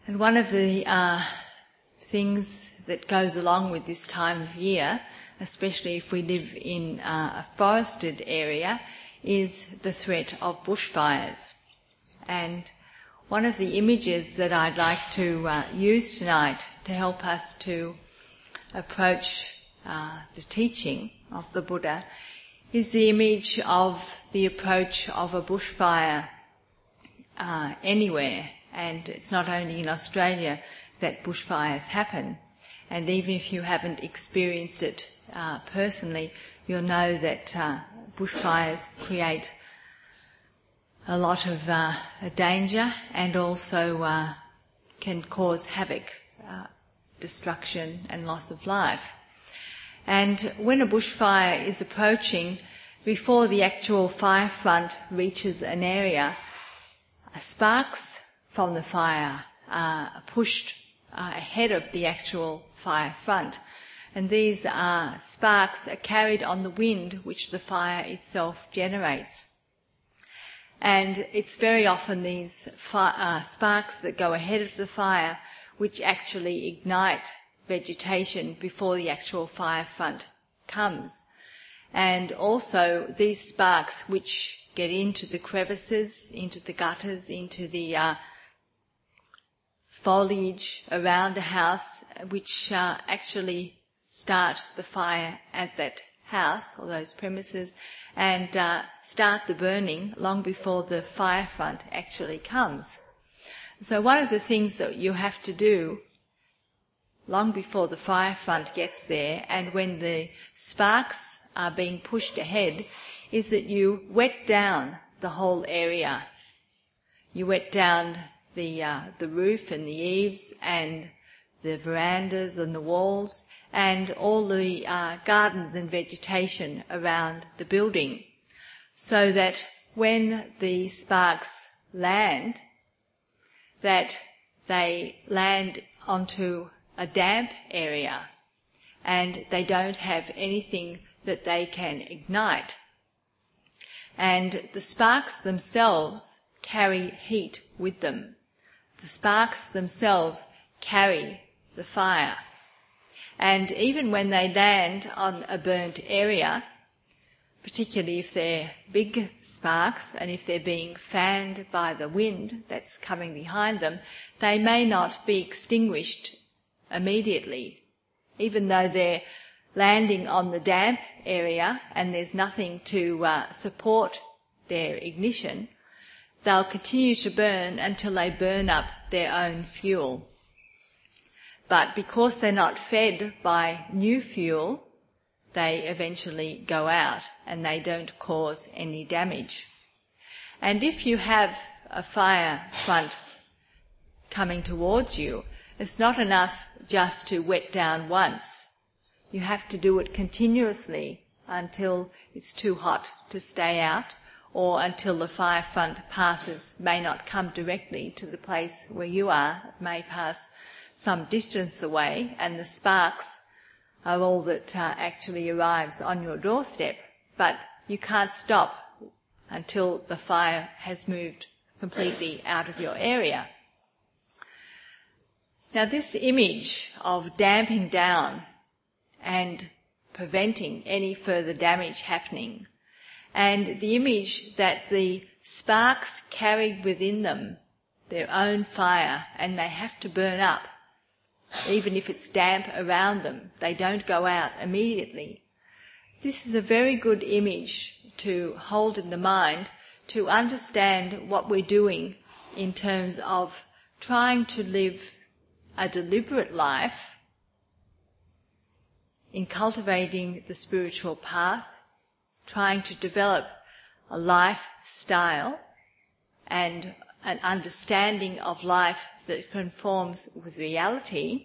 And one of the things that goes along with this time of year, especially if we live in a forested area, is the threat of bushfires. And one of the images that I'd like to use tonight to help us to approach the teaching of the Buddha is the image of the approach of a bushfire anywhere. And it's not only in Australia that bushfires happen. And even if you haven't experienced it personally, you'll know that bushfires create a lot of danger and also can cause havoc, destruction and loss of life. And when a bushfire is approaching, before the actual fire front reaches an area, sparks from the fire are pushed ahead of the actual fire front. And these sparks are carried on the wind which the fire itself generates. And it's very often these sparks that go ahead of the fire which actually ignite vegetation before the actual fire front comes. And also these sparks which get into the crevices, into the gutters, into the foliage around a house, which actually start the fire at that house or those premises and start the burning long before the fire front actually comes. So one of the things that you have to do long before the fire front gets there and when the sparks are being pushed ahead is that you wet down the whole area. You wet down the roof and the eaves and the verandas and the walls and all the gardens and vegetation around the building, so that when the sparks land, that they land onto a damp area and they don't have anything that they can ignite. And the sparks themselves carry heat with them. The sparks themselves carry the fire. And even when they land on a burnt area, particularly if they're big sparks and if they're being fanned by the wind that's coming behind them, they may not be extinguished immediately. Even though they're landing on the damp area and there's nothing to support their ignition, they'll continue to burn until they burn up their own fuel. But because they're not fed by new fuel, they eventually go out and they don't cause any damage. And if you have a fire front coming towards you, it's not enough just to wet down once. You have to do it continuously until it's too hot to stay out, or until the fire front passes, may not come directly to the place where you are, it may pass some distance away, and the sparks are all that actually arrives on your doorstep. But you can't stop until the fire has moved completely out of your area. Now this image of damping down and preventing any further damage happening, and the image that the sparks carry within them their own fire and they have to burn up, even if it's damp around them, they don't go out immediately. This is a very good image to hold in the mind to understand what we're doing in terms of trying to live a deliberate life in cultivating the spiritual path, trying to develop a lifestyle and an understanding of life that conforms with reality,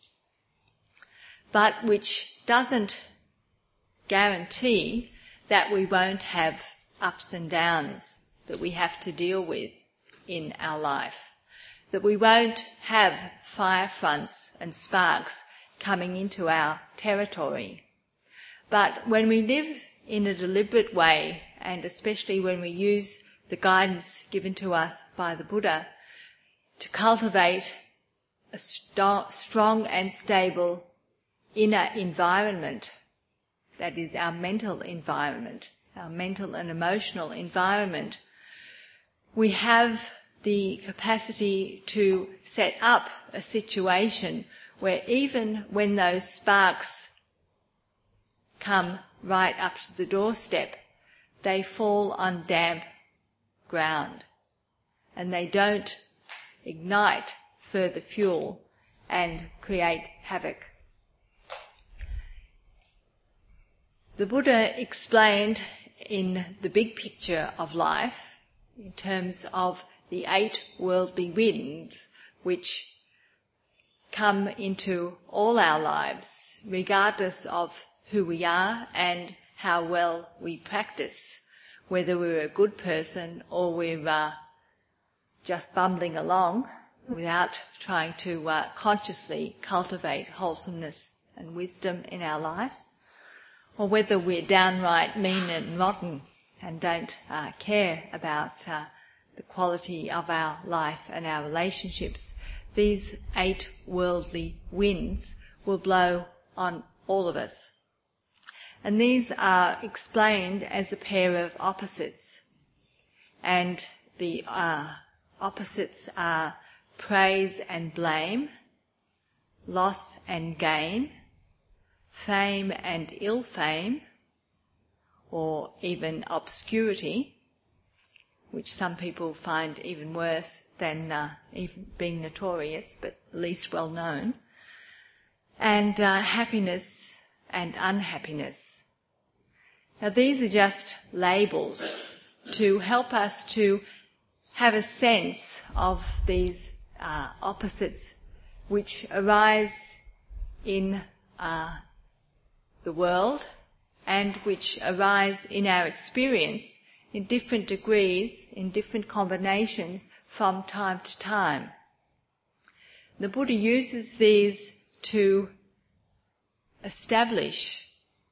but which doesn't guarantee that we won't have ups and downs that we have to deal with in our life, that we won't have fire fronts and sparks coming into our territory. But when we live in a deliberate way, and especially when we use the guidance given to us by the Buddha to cultivate a strong and stable inner environment, that is our mental environment, our mental and emotional environment, we have the capacity to set up a situation where even when those sparks come right up to the doorstep, they fall on damp ground and they don't ignite further fuel and create havoc. The Buddha explained in the big picture of life, in terms of the 8 worldly winds which come into all our lives, regardless of who we are and how well we practice, whether we're a good person or we're just bumbling along without trying to consciously cultivate wholesomeness and wisdom in our life, or whether we're downright mean and rotten and don't care about the quality of our life and our relationships. These 8 worldly winds will blow on all of us. And these are explained as a pair of opposites. And the opposites are praise and blame, loss and gain, fame and ill fame, or even obscurity, which some people find even worse than even being notorious, but least well known, and happiness and unhappiness. Now these are just labels to help us to have a sense of these opposites which arise in the world and which arise in our experience in different degrees, in different combinations from time to time. The Buddha uses these to establish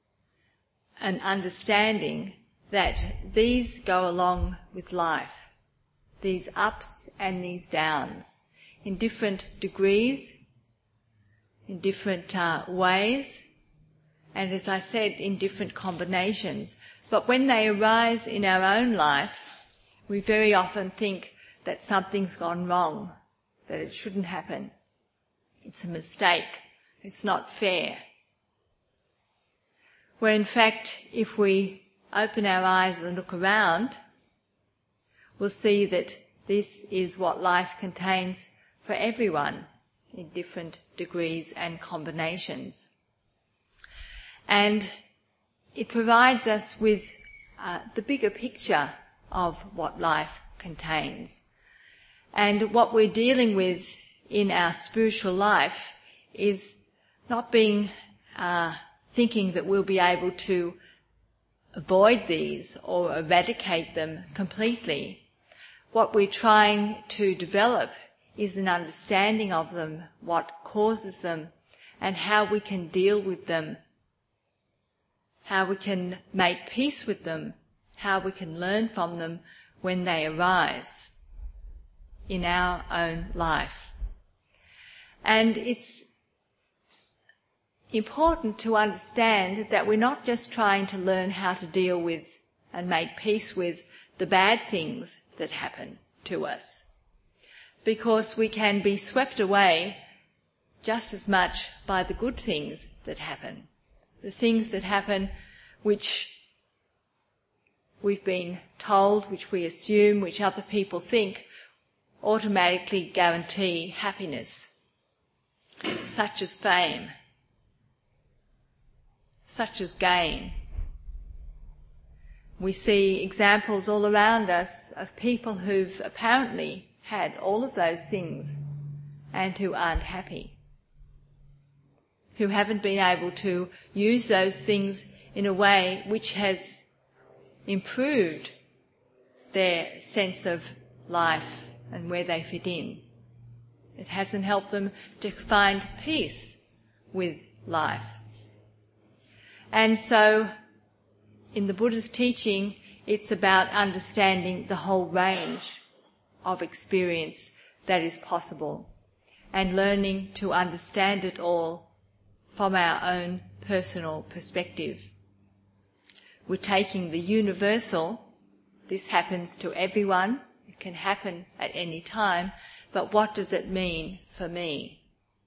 an understanding that these go along with life, these ups and these downs, in different degrees, in different ways, and as I said, in different combinations. But when they arise in our own life, we very often think that something's gone wrong, that it shouldn't happen. It's a mistake. It's not fair. Where in fact, if we open our eyes and look around, we'll see that this is what life contains for everyone in different degrees and combinations. And it provides us with the bigger picture of what life contains. And what we're dealing with in our spiritual life is not being thinking that we'll be able to avoid these or eradicate them completely. What we're trying to develop is an understanding of them, what causes them, and how we can deal with them, how we can make peace with them, how we can learn from them when they arise in our own life. And it's important to understand that we're not just trying to learn how to deal with and make peace with the bad things that happen to us, because we can be swept away just as much by the good things that happen, the things that happen which we've been told, which we assume, which other people think automatically guarantee happiness, such as fame, such as gain. We see examples all around us of people who've apparently had all of those things and who aren't happy, who haven't been able to use those things in a way which has improved their sense of life and where they fit in. It hasn't helped them to find peace with life. And so, in the Buddha's teaching, it's about understanding the whole range of experience that is possible. and learning to understand it all from our own personal perspective. We're taking the universal, this happens to everyone, it can happen at any time, but what does it mean for me?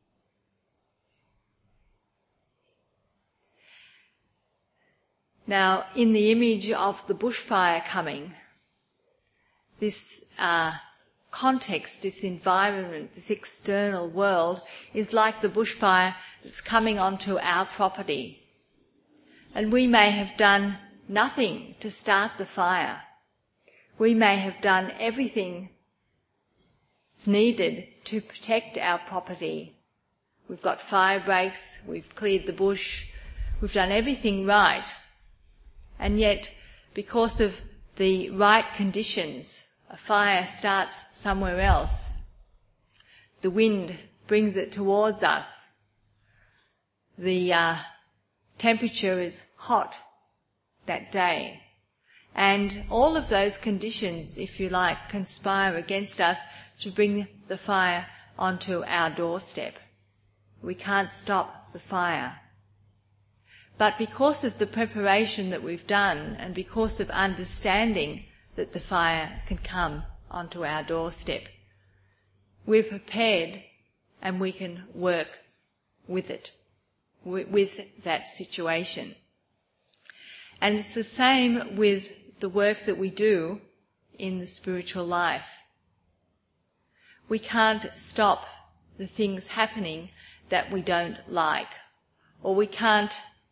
Now, in the image of the bushfire coming, this context, this environment, this external world is like the bushfire that's coming onto our property. And we may have done nothing to start the fire. We may have done everything that's needed to protect our property. We've got fire breaks, we've cleared the bush, we've done everything right. And yet, because of the right conditions, a fire starts somewhere else. The wind brings it towards us. The temperature is hot that day. And all of those conditions, if you like, conspire against us to bring the fire onto our doorstep. We can't stop the fire. But because of the preparation that we've done and because of understanding that the fire can come onto our doorstep, we're prepared and we can work with it, with that situation. And it's the same with the work that we do in the spiritual life. We can't stop the things happening that we don't like, or we can't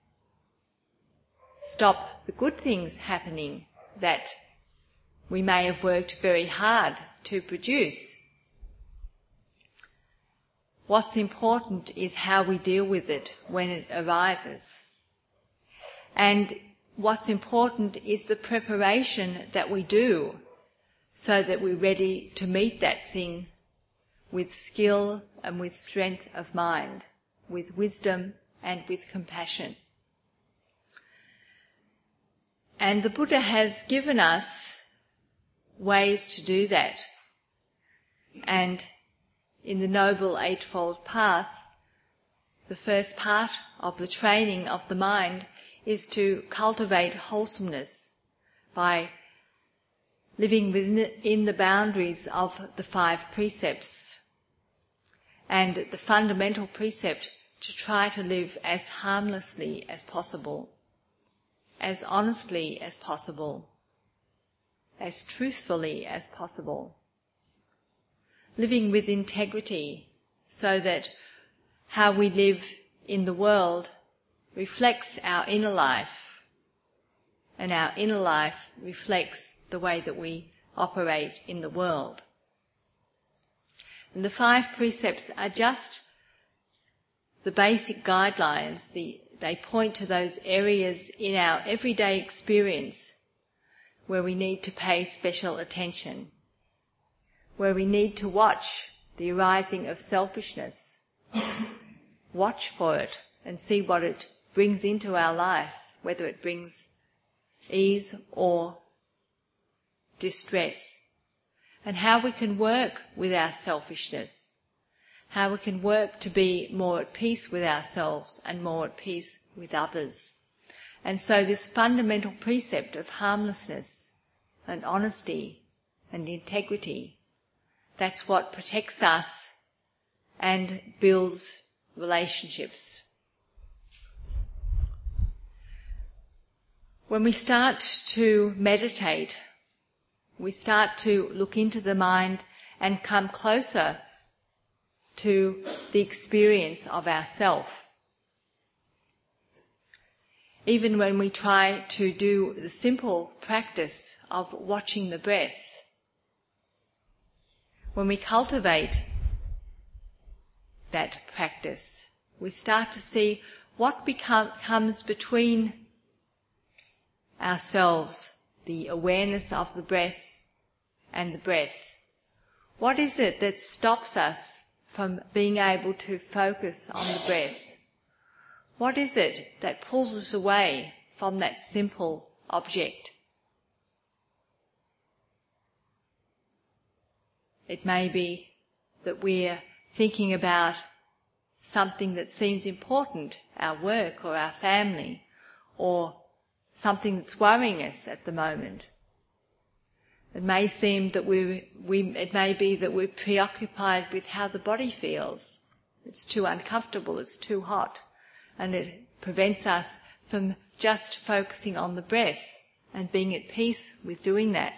stop the good things happening that we may have worked very hard to produce. What's important is how we deal with it when it arises. And what's important is the preparation that we do so that we're ready to meet that thing with skill and with strength of mind, with wisdom and with compassion. And the Buddha has given us ways to do that. And in the Noble Eightfold Path, the first part of the training of the mind is to cultivate wholesomeness by living within the boundaries of the 5 precepts. And the fundamental precept to try to live as harmlessly as possible, as honestly as possible, as truthfully as possible. Living with integrity so that how we live in the world reflects our inner life, and our inner life reflects the way that we operate in the world. And the 5 precepts are just the basic guidelines. They point to those areas in our everyday experience where we need to pay special attention, where we need to watch the arising of selfishness, watch for it and see what it brings into our life, whether it brings ease or distress, and how we can work with our selfishness, how we can work to be more at peace with ourselves and more at peace with others. And so this fundamental precept of harmlessness and honesty and integrity, that's what protects us and builds relationships. When we start to meditate, we start to look into the mind and come closer to the experience of ourself. Even when we try to do the simple practice of watching the breath, when we cultivate that practice, we start to see what comes between ourselves, the awareness of the breath and the breath. What is it that stops us from being able to focus on the breath? What is it that pulls us away from that simple object? It may be that we're thinking about something that seems important, our work or our family, or something that's worrying us at the moment. It may seem that it may be that we're preoccupied with how the body feels. It's too uncomfortable, it's too hot, and it prevents us from just focusing on the breath and being at peace with doing that.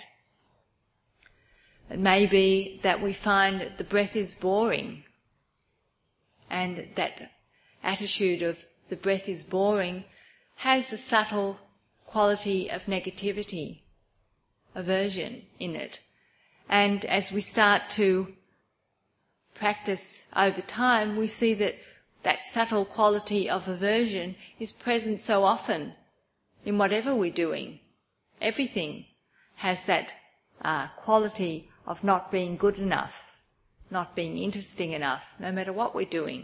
It may be that we find that the breath is boring, and that attitude of the breath is boring has a subtle quality of negativity, aversion in it. And as we start to practice over time, we see that that subtle quality of aversion is present so often in whatever we're doing. Everything has that quality of not being good enough, not being interesting enough, no matter what we're doing.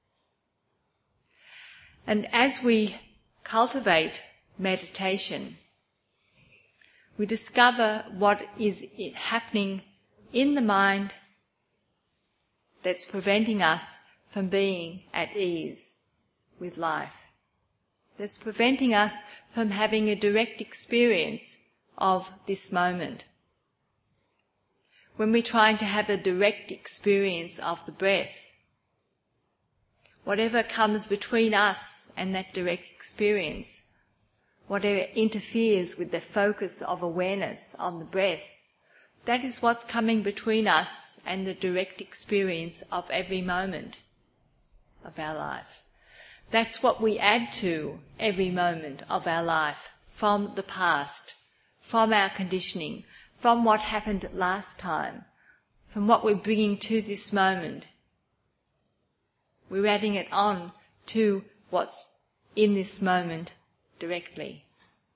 And as we cultivate meditation, we discover what is happening in the mind that's preventing us from being at ease with life. That's preventing us from having a direct experience of this moment. When we're trying to have a direct experience of the breath, whatever comes between us and that direct experience, whatever interferes with the focus of awareness on the breath, that is what's coming between us and the direct experience of every moment of our life. That's what we add to every moment of our life from the past, from our conditioning, from what happened last time, from what we're bringing to this moment. We're adding it on to what's in this moment directly.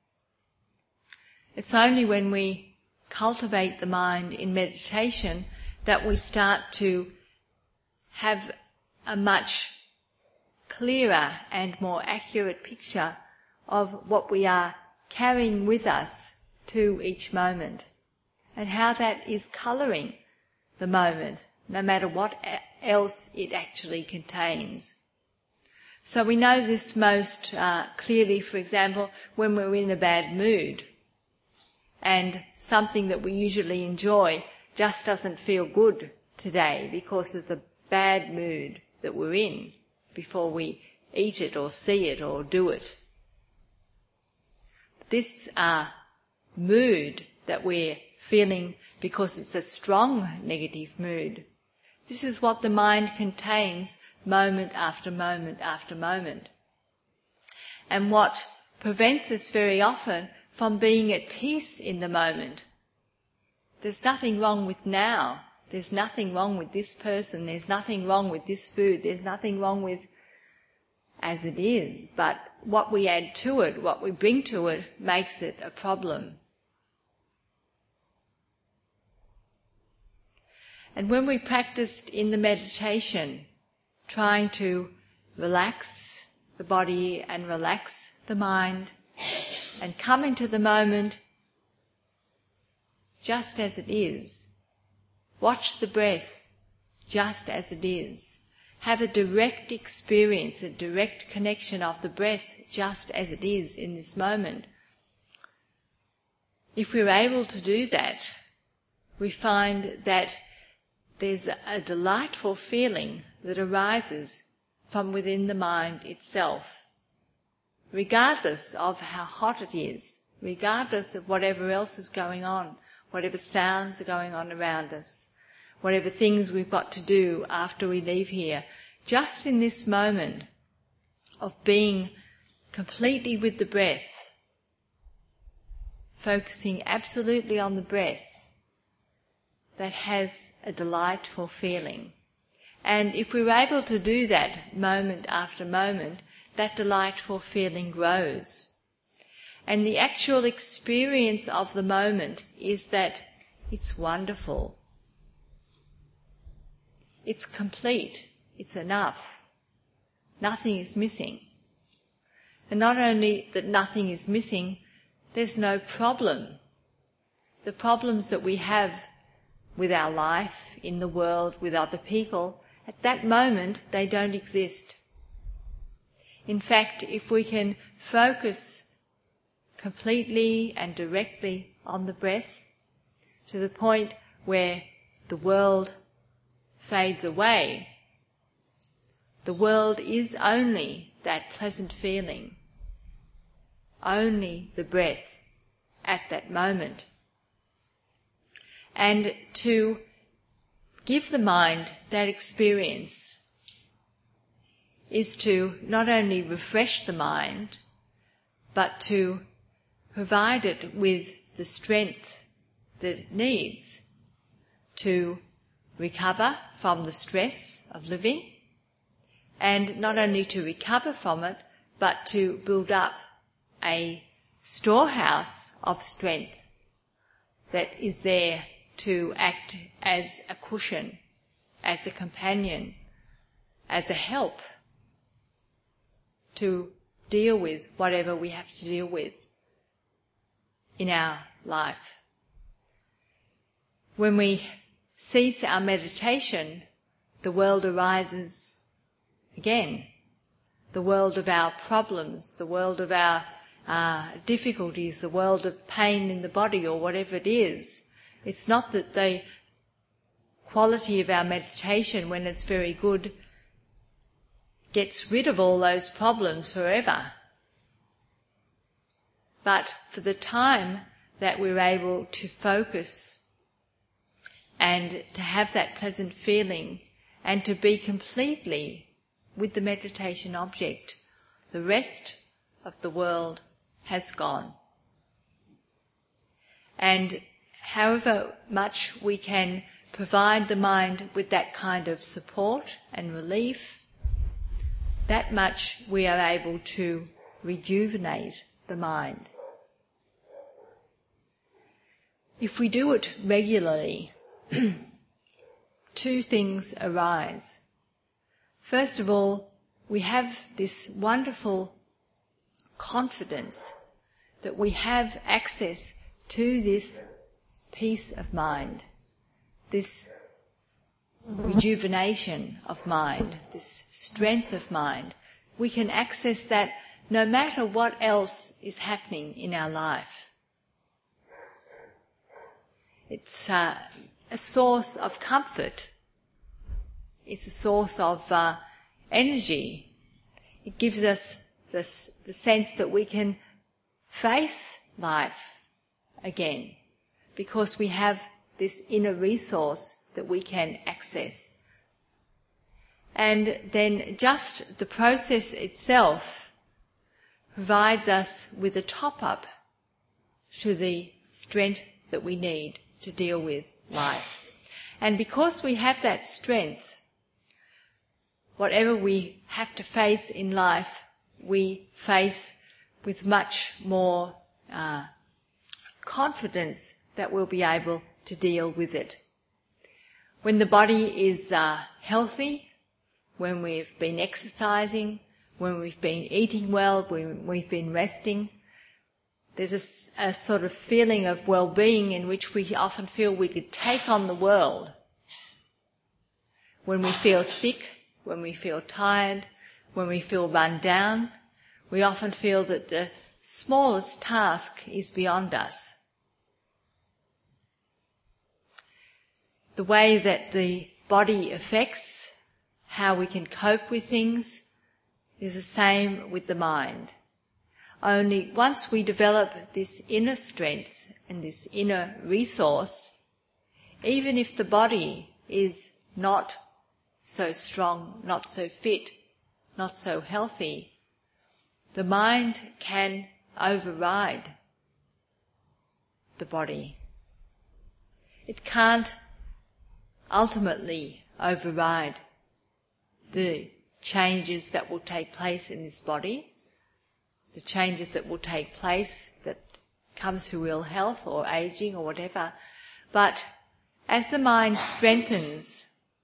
It's only when we cultivate the mind in meditation that we start to have a much clearer and more accurate picture of what we are carrying with us to each moment and how that is colouring the moment, no matter what else it actually contains. So we know this most clearly, for example, when we're in a bad mood and something that we usually enjoy just doesn't feel good today because of the bad mood that we're in before we eat it or see it or do it. This mood that we're feeling because it's a strong negative mood, this is what the mind contains moment after moment after moment. And what prevents us very often from being at peace in the moment. There's nothing wrong with now. There's nothing wrong with this person. There's nothing wrong with this food. There's nothing wrong with as it is. But what we add to it, what we bring to it, makes it a problem. And when we practiced in the meditation, trying to relax the body and relax the mind and come into the moment just as it is, watch the breath just as it is, have a direct experience, a direct connection of the breath just as it is in this moment. If we're able to do that, we find that there's a delightful feeling that arises from within the mind itself, regardless of how hot it is, regardless of whatever else is going on, whatever sounds are going on around us, whatever things we've got to do after we leave here. Just in this moment of being completely with the breath, focusing absolutely on the breath, that has a delightful feeling. And if we're able to do that moment after moment, that delightful feeling grows. And the actual experience of the moment is that it's wonderful. It's complete. It's enough. Nothing is missing. And not only that nothing is missing, there's no problem. The problems that we have with our life, in the world, with other people, At that moment, they don't exist. In fact, if we can focus completely and directly on the breath to the point where the world fades away, the world is only that pleasant feeling, only the breath at that moment. And to give the mind that experience is to not only refresh the mind, but to provide it with the strength that it needs to recover from the stress of living, and not only to recover from it, but to build up a storehouse of strength that is there to act as a cushion, as a companion, as a help to deal with whatever we have to deal with in our life. When we cease our meditation, the world arises again. The world of our problems, the world of our difficulties, the world of pain in the body or whatever it is. It's not that the quality of our meditation, when it's very good, gets rid of all those problems forever. But for the time that we're able to focus and to have that pleasant feeling and to be completely with the meditation object, the rest of the world has gone. And however much we can provide the mind with that kind of support and relief, that much we are able to rejuvenate the mind. If we do it regularly, two things arise. First of all, we have this wonderful confidence that we have access to this peace of mind, this rejuvenation of mind, this strength of mind. We can access that no matter what else is happening in our life. It's a source of comfort. It's a source of energy. It gives us the sense that we can face life again because we have this inner resource that we can access. And then just the process itself provides us with a top-up to the strength that we need to deal with life. And because we have that strength, whatever we have to face in life, we face with much more confidence that we'll be able to deal with it. When the body is healthy, when we've been exercising, when we've been eating well, when we've been resting, there's a sort of feeling of well-being in which we often feel we could take on the world. When we feel sick, when we feel tired, when we feel run down, we often feel that the smallest task is beyond us. The way that the body affects how we can cope with things is the same with the mind. Only once we develop this inner strength and this inner resource, even if the body is not so strong, not so fit, not so healthy, the mind can override the body. It can't ultimately override the changes that will take place in this body, the changes that will take place that come through ill health or aging or whatever. But as the mind strengthens,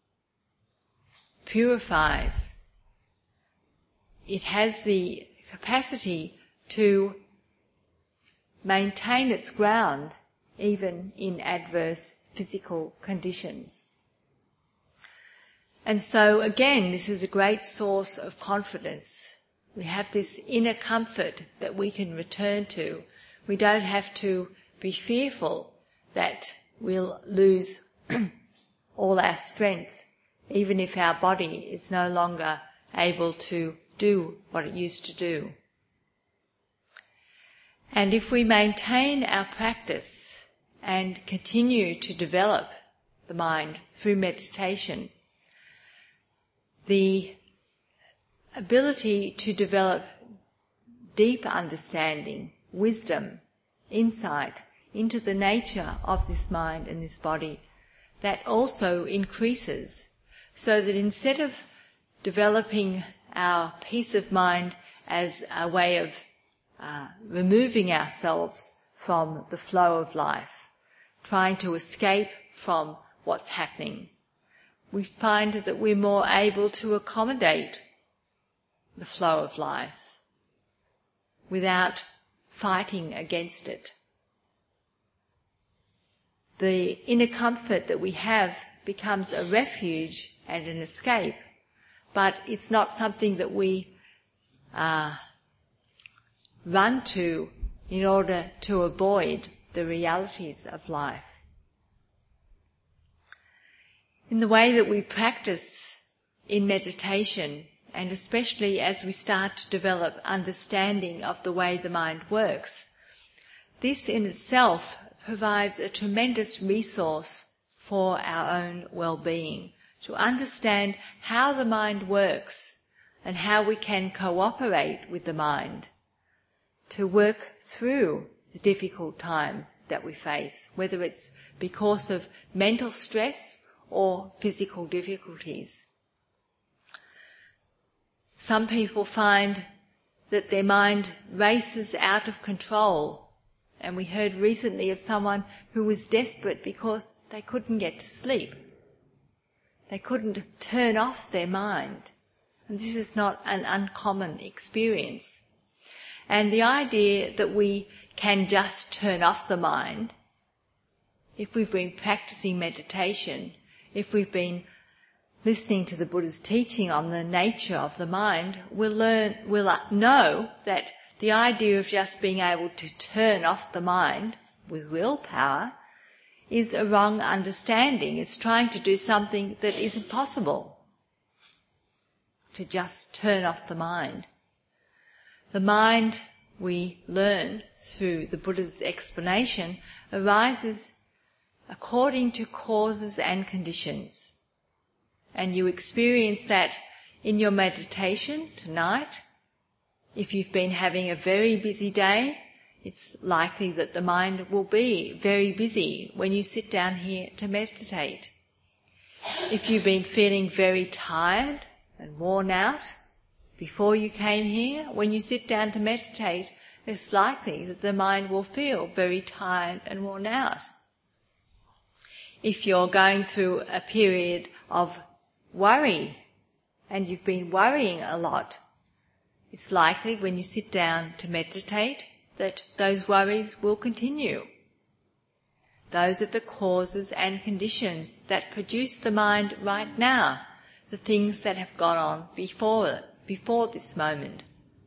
purifies, it has the capacity to maintain its ground even in adverse physical conditions. And so again, this is a great source of confidence. We have this inner comfort that we can return to. We don't have to be fearful that we'll lose all our strength, even if our body is no longer able to do what it used to do. And if we maintain our practice and continue to develop the mind through meditation, the ability to develop deep understanding, wisdom, insight into the nature of this mind and this body, that also increases, so that instead of developing our peace of mind as a way of removing ourselves from the flow of life, trying to escape from what's happening, we find that we're more able to accommodate the flow of life without fighting against it. The inner comfort that we have becomes a refuge and an escape, but it's not something that we run to in order to avoid the realities of life. In the way that we practice in meditation, and especially as we start to develop understanding of the way the mind works, this in itself provides a tremendous resource for our own well-being, to understand how the mind works and how we can cooperate with the mind to work through the difficult times that we face, whether it's because of mental stress or physical difficulties. Some people find that their mind races out of control, and we heard recently of someone who was desperate because they couldn't get to sleep. They couldn't turn off their mind. And this is not an uncommon experience. And the idea that we can just turn off the mind, if we've been practicing meditation, if we've been listening to the Buddha's teaching on the nature of the mind, we'll know that the idea of just being able to turn off the mind with willpower is a wrong understanding. It's trying to do something that isn't possible, to just turn off the mind. The mind, we learn through the Buddha's explanation, arises according to causes and conditions. And you experience that in your meditation tonight. If you've been having a very busy day, it's likely that the mind will be very busy when you sit down here to meditate. If you've been feeling very tired and worn out before you came here, when you sit down to meditate, it's likely that the mind will feel very tired and worn out. If you're going through a period of worry and you've been worrying a lot, it's likely when you sit down to meditate that those worries will continue. Those are the causes and conditions that produce the mind right now, the things that have gone on before this moment.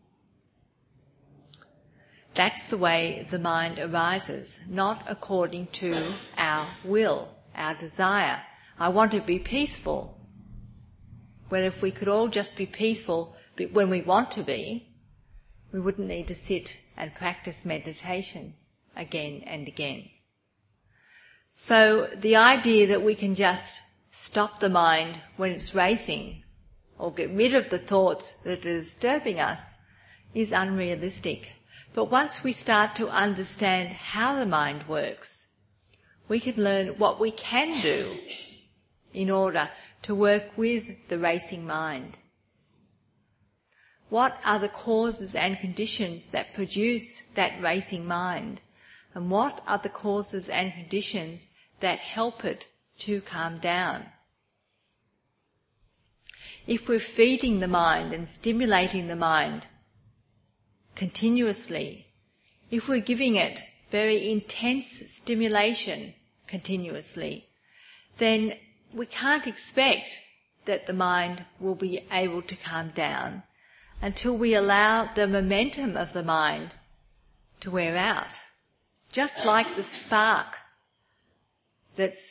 That's the way the mind arises, not according to our will, our desire. I want to be peaceful. Well, if we could all just be peaceful when we want to be, we wouldn't need to sit and practice meditation again and again. So the idea that we can just stop the mind when it's racing or get rid of the thoughts that are disturbing us is unrealistic. But once we start to understand how the mind works, we can learn what we can do in order to work with the racing mind. What are the causes and conditions that produce that racing mind? And what are the causes and conditions that help it to calm down? If we're feeding the mind and stimulating the mind continuously, if we're giving it very intense stimulation continuously, then we can't expect that the mind will be able to calm down until we allow the momentum of the mind to wear out. Just like the spark that's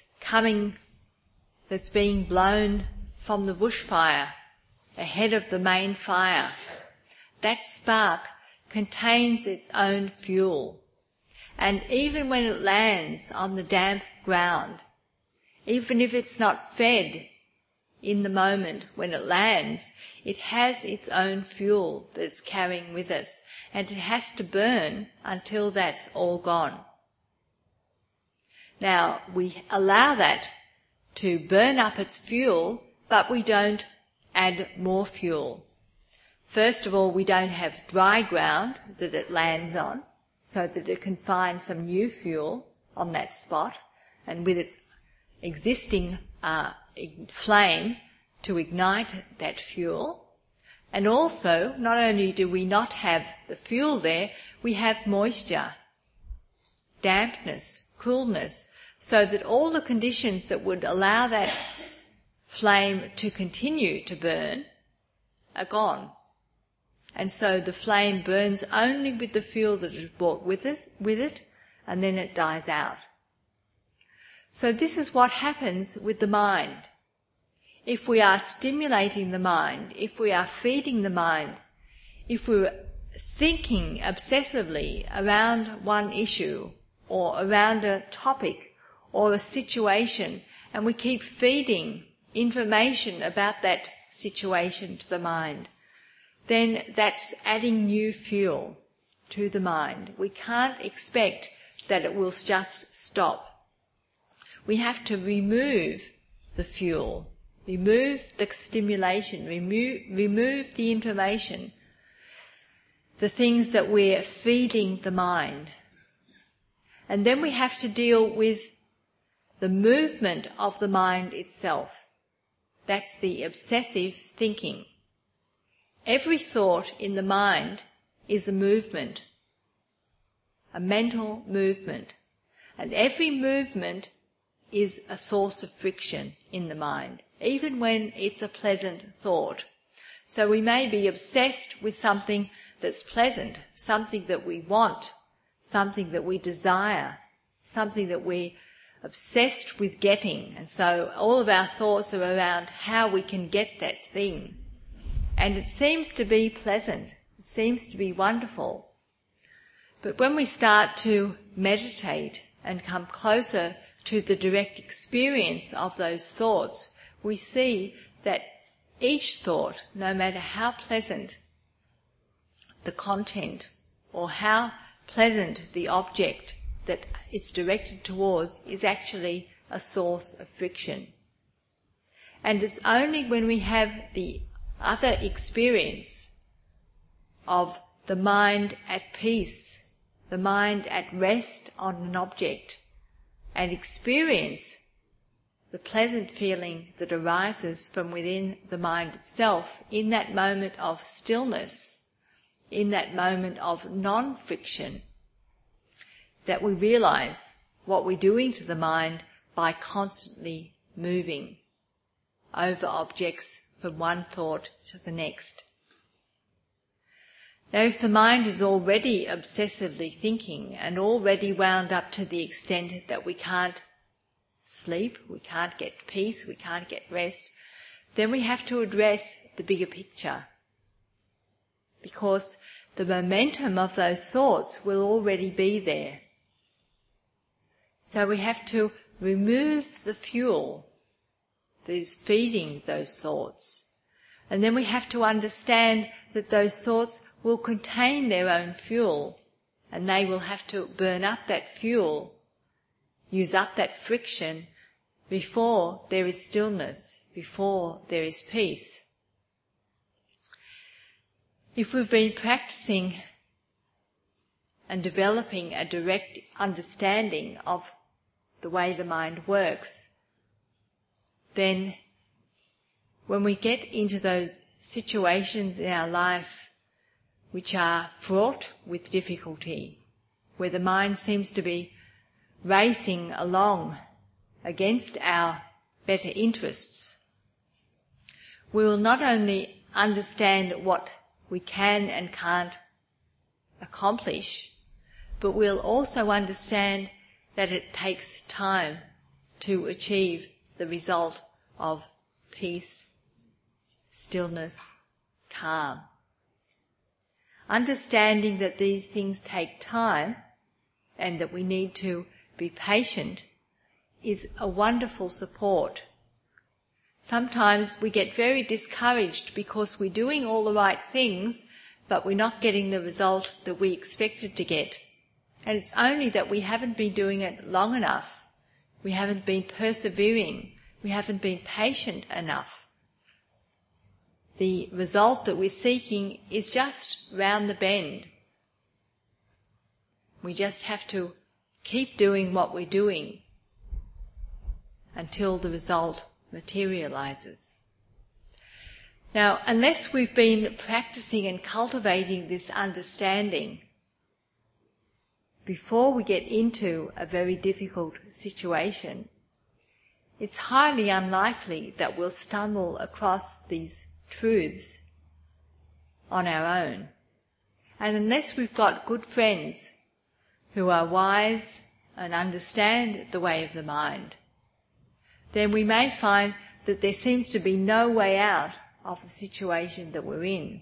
being blown from the bushfire ahead of the main fire. That spark contains its own fuel. And even when it lands on the damp ground, even if it's not fed in the moment when it lands, it has its own fuel that it's carrying with us, and it has to burn until that's all gone. Now, we allow that to burn up its fuel, but we don't add more fuel. First of all, we don't have dry ground that it lands on, so that it can find some new fuel on that spot, and with its existing flame to ignite that fuel. And also, not only do we not have the fuel there, we have moisture, dampness, coolness, so that all the conditions that would allow that flame to continue to burn are gone. And so the flame burns only with the fuel that is brought with it, and then it dies out. So this is what happens with the mind. If we are stimulating the mind, if we are feeding the mind, if we're thinking obsessively around one issue or around a topic or a situation, and we keep feeding information about that situation to the mind, then that's adding new fuel to the mind. We can't expect that it will just stop. We have to remove the fuel, remove the stimulation, remove the information, the things that we're feeding the mind. And then we have to deal with the movement of the mind itself. That's the obsessive thinking. Every thought in the mind is a movement, a mental movement. And every movement is a source of friction in the mind, even when it's a pleasant thought. So we may be obsessed with something that's pleasant, something that we want, something that we desire, something that we're obsessed with getting. And so all of our thoughts are around how we can get that thing. And it seems to be pleasant. It seems to be wonderful. But when we start to meditate and come closer to the direct experience of those thoughts, we see that each thought, no matter how pleasant the content or how pleasant the object that it's directed towards, is actually a source of friction. And it's only when we have the other experience of the mind at peace, the mind at rest on an object, and experience the pleasant feeling that arises from within the mind itself in that moment of stillness, in that moment of non-friction, that we realize what we're doing to the mind by constantly moving over objects from one thought to the next. Now, if the mind is already obsessively thinking and already wound up to the extent that we can't sleep, we can't get peace, we can't get rest, then we have to address the bigger picture, because the momentum of those thoughts will already be there. So we have to remove the fuel that is feeding those thoughts. And then we have to understand that those thoughts will contain their own fuel, and they will have to burn up that fuel, use up that friction before there is stillness, before there is peace. If we've been practicing and developing a direct understanding of the way the mind works, then when we get into those situations in our life which are fraught with difficulty, where the mind seems to be racing along against our better interests, we will not only understand what we can and can't accomplish, but we'll also understand that it takes time to achieve the result of peace, stillness, calm. Understanding that these things take time and that we need to be patient is a wonderful support. Sometimes we get very discouraged because we're doing all the right things, but we're not getting the result that we expected to get. And it's only that we haven't been doing it long enough. We haven't been persevering. We haven't been patient enough. The result that we're seeking is just round the bend. We just have to keep doing what we're doing until the result materializes. Now, unless we've been practicing and cultivating this understanding, before we get into a very difficult situation, it's highly unlikely that we'll stumble across these truths on our own. And unless we've got good friends who are wise and understand the way of the mind, then we may find that there seems to be no way out of the situation that we're in.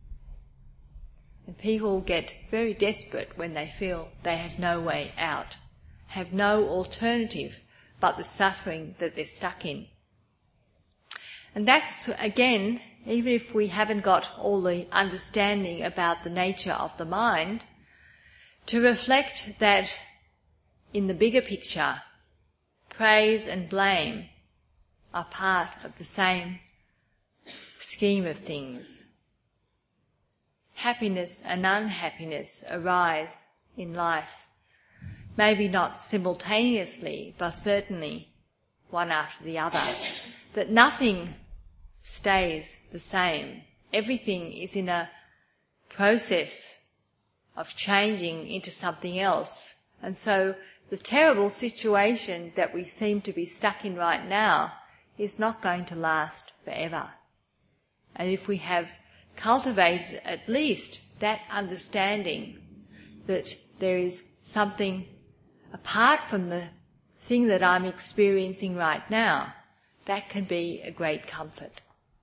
And people get very desperate when they feel they have no way out, have no alternative but the suffering that they're stuck in. And that's, again, even if we haven't got all the understanding about the nature of the mind, to reflect that in the bigger picture, praise and blame are part of the same scheme of things. Happiness and unhappiness arise in life, maybe not simultaneously, but certainly one after the other. That nothing stays the same. Everything is in a process of changing into something else. And so the terrible situation that we seem to be stuck in right now is not going to last forever. And if we have cultivated at least that understanding that there is something apart from the thing that I'm experiencing right now, that can be a great comfort.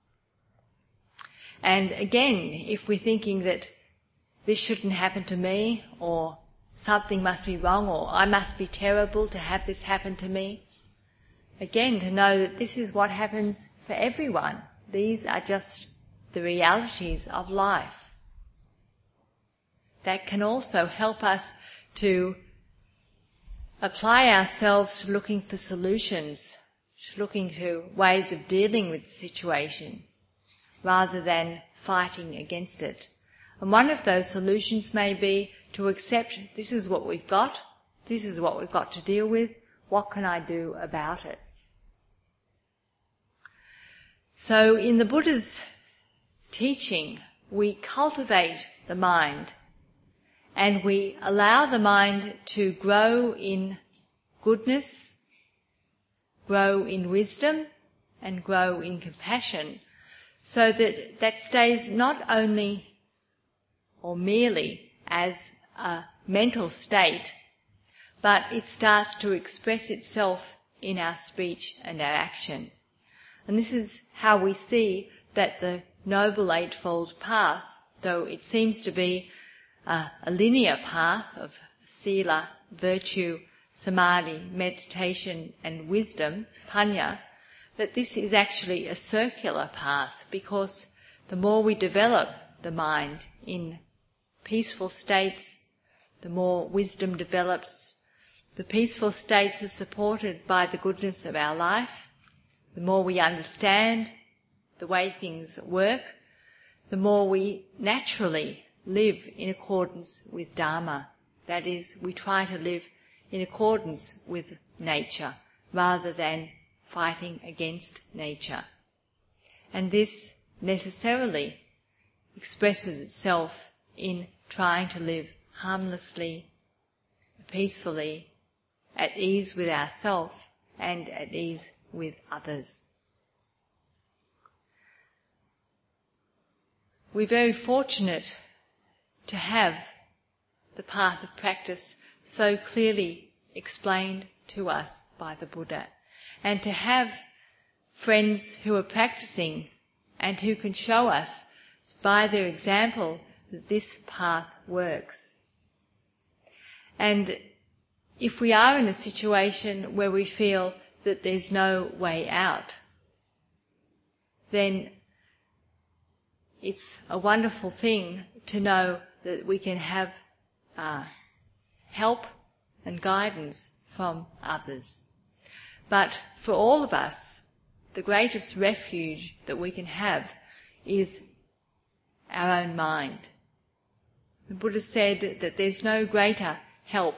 And again, if we're thinking that this shouldn't happen to me, or something must be wrong, or I must be terrible to have this happen to me, again, to know that this is what happens for everyone. These are just the realities of life. That can also help us to apply ourselves to looking for solutions, to looking to ways of dealing with the situation, rather than fighting against it. And one of those solutions may be to accept this is what we've got, this is what we've got to deal with, what can I do about it? So in the Buddha's teaching, we cultivate the mind and we allow the mind to grow in goodness, grow in wisdom, and grow in compassion, so that that stays not only or merely as a mental state, but it starts to express itself in our speech and our action. And this is how we see that the Noble Eightfold Path, though it seems to be a linear path of sila, virtue, samadhi, meditation and wisdom, panya, that this is actually a circular path, because the more we develop the mind in peaceful states, the more wisdom develops. The peaceful states are supported by the goodness of our life. The more we understand the way things work, the more we naturally live in accordance with Dharma. That is, we try to live in accordance with nature rather than fighting against nature. And this necessarily expresses itself in trying to live harmlessly, peacefully, at ease with ourselves and at ease with others. we're very fortunate to have the path of practice so clearly explained to us by the Buddha, and to have friends who are practicing and who can show us by their example that this path works. And if we are in a situation where we feel that there's no way out, then it's a wonderful thing to know that we can have help and guidance from others. But for all of us, the greatest refuge that we can have is our own mind. The Buddha said that there's no greater help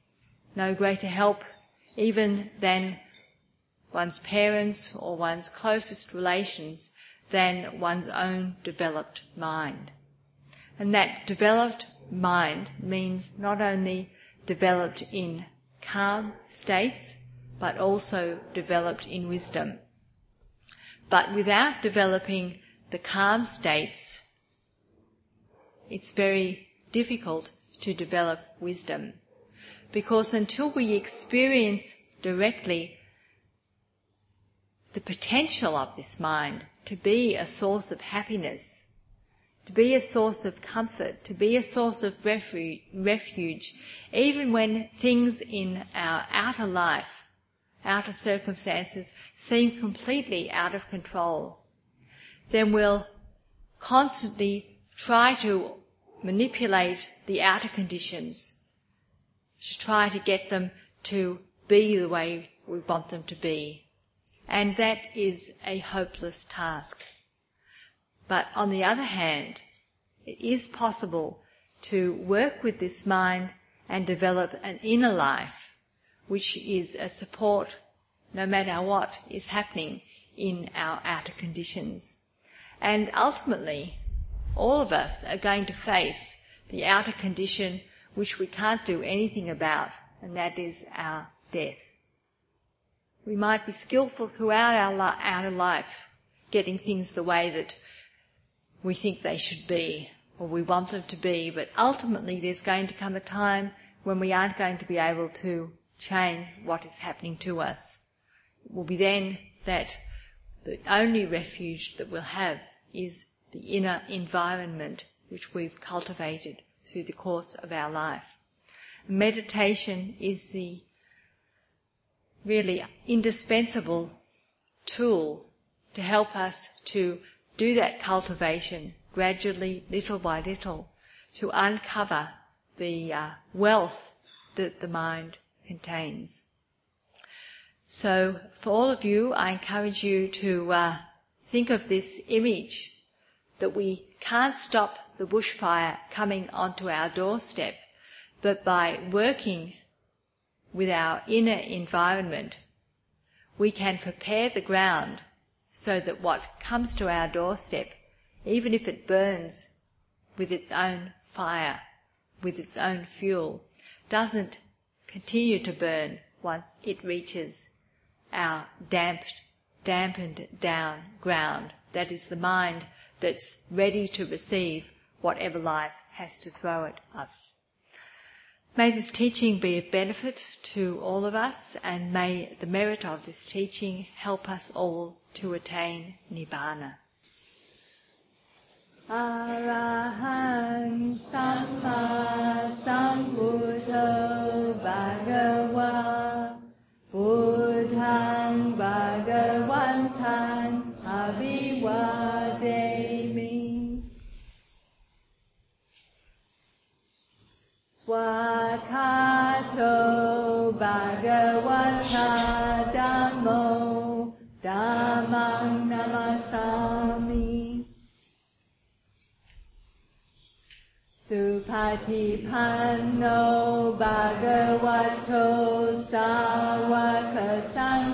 even than one's parents or one's closest relations, than one's own developed mind. And that developed mind means not only developed in calm states, but also developed in wisdom. But without developing the calm states, it's very difficult to develop wisdom. Because until we experience directly the potential of this mind to be a source of happiness, to be a source of comfort, to be a source of refuge, even when things in our outer life, outer circumstances, seem completely out of control, then we'll constantly try to manipulate the outer conditions to try to get them to be the way we want them to be. And that is a hopeless task. But on the other hand, it is possible to work with this mind and develop an inner life which is a support no matter what is happening in our outer conditions. And ultimately, all of us are going to face the outer condition which we can't do anything about, and that is our death. We might be skillful throughout our outer life, getting things the way that we think they should be, or we want them to be, but ultimately there's going to come a time when we aren't going to be able to change what is happening to us. It will be then that the only refuge that we'll have is the inner environment which we've cultivated through the course of our life. Meditation is the really indispensable tool to help us to do that cultivation gradually, little by little, to uncover the wealth that the mind contains. So for all of you, I encourage you to think of this image that we can't stop the bushfire coming onto our doorstep, but by working with our inner environment, we can prepare the ground so that what comes to our doorstep, even if it burns with its own fire, with its own fuel, doesn't continue to burn once it reaches our dampened down ground. That is the mind that's ready to receive whatever life has to throw at us. May this teaching be of benefit to all of us, and may the merit of this teaching help us all to attain Nibbana. Arahang Samma Sambuddho Bhagava Buddhang Bhagavantan Abhivademi Swakato Bhagavata Dhammo Dhammang Namasami Supatipanno Bhagavato Sāvaka Sangho